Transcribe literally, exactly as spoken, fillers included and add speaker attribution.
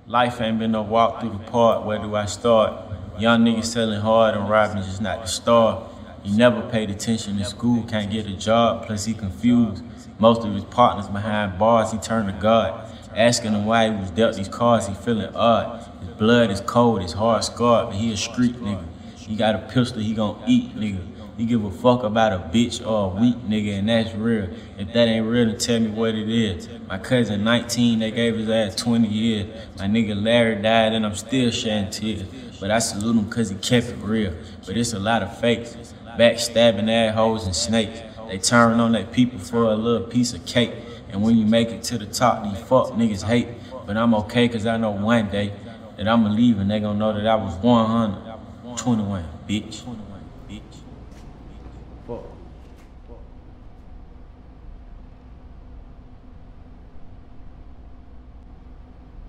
Speaker 1: Life ain't been no walk through the park. Where do I start? Young niggas selling hard and rapping just not the star. He never paid attention in school, can't get a job, plus he confused. Most of his partners behind bars, he turned to God. Asking him why he was dealt these cards, he feeling odd. His blood is cold, his heart scarred, but he a street nigga. He got a pistol, he gon' eat, nigga. He give a fuck about a bitch or a weak nigga, and that's real. If that ain't real, then tell me what it is. My cousin nineteen, they gave his ass twenty years. My nigga Larry died and I'm still shedding tears. But I salute him cause he kept it real. But it's a lot of fakes, backstabbing assholes and snakes. They turn on their people for a little piece of cake. And when you make it to the top, these fuck niggas hate. But I'm okay cause I know one day that I'ma leave and they gon' know that I was one hundred twenty-one, bitch.